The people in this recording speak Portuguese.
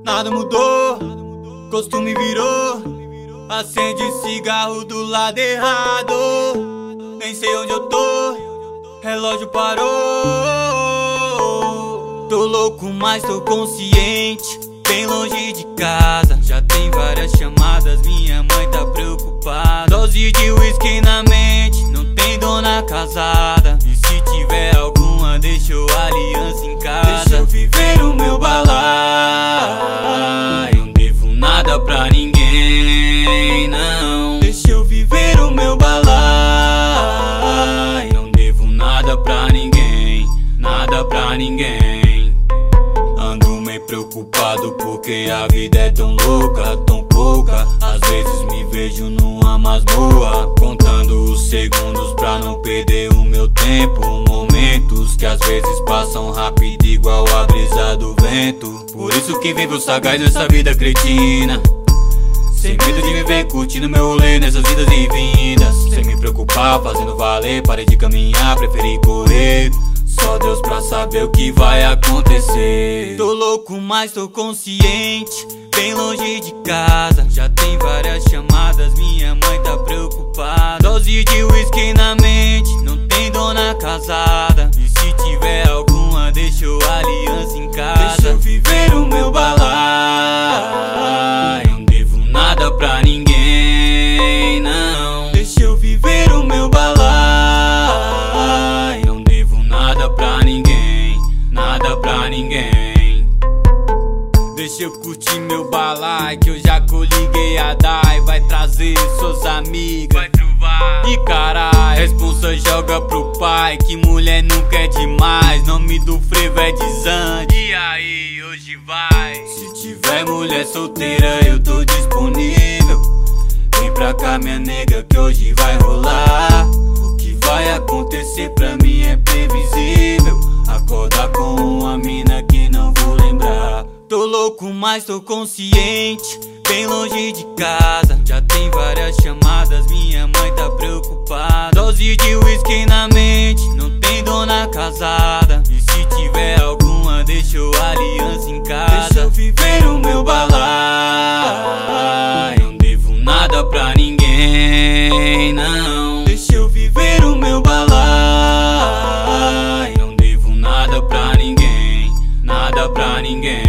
Nada mudou, costume virou. Acende cigarro do lado errado. Nem sei onde eu tô, relógio parou. Tô louco, mas tô consciente, bem longe de casa. Já tem várias chamadas, minha mãe tá preocupada. Dose de uísque na mente, não tem dona casada. E se tiver alguma, deixa eu aliança em casa. Deixa eu viver o meu balaio, não devo nada pra ninguém, não. Deixa eu viver o meu balaio, não devo nada pra ninguém, nada pra ninguém. Ando meio preocupado porque a vida é tão louca, tão pouca. Às vezes me vejo numa masmorra, contando os segundos pra não perder o meu tempo. Momentos que às vezes passam rápido igual a brisa do vento. Por isso que vivo sagaz nessa vida cretina, sem medo de viver curtindo meu rolê nessas idas e vindas. Sem me preocupar, fazendo valer, parei de caminhar, preferi correr. Só Deus pra saber o que vai acontecer. Tô louco, mas tô consciente, bem longe de casa. Já tem várias chamadas, minha mãe tá preocupada. Dose de uísque na mente, não tem dona casada. E se tiver alguma, deixa eu aliança em casa. Deixa eu viver o meu balaio, não devo nada pra ninguém, não. Deixa eu viver o meu balaio, não devo nada pra ninguém, nada pra ninguém. Deixa eu curtir meu balaio, que eu já coliguei a dar. E vai trazer suas amigas, vai trovar. E carai, responsa joga pro pai, que mulher nunca é demais. Nome do frevo é Desande. E aí, hoje vai. Se tiver mulher solteira, eu tô disponível. Vem pra cá, minha nega, que hoje vai rolar. O que vai acontecer pra mim é previsível. Acordar com uma mina que não vou lembrar. Tô louco, mas tô consciente, bem longe de casa. Já tem várias chamadas, minha mãe tá preocupada. Dose de uísque na mente, não tem dona casada. E se tiver alguma, deixa eu aliança em casa. Deixa eu viver o meu balaio, não devo nada pra ninguém, não. Deixa eu viver o meu balaio, não devo nada pra ninguém, nada pra ninguém.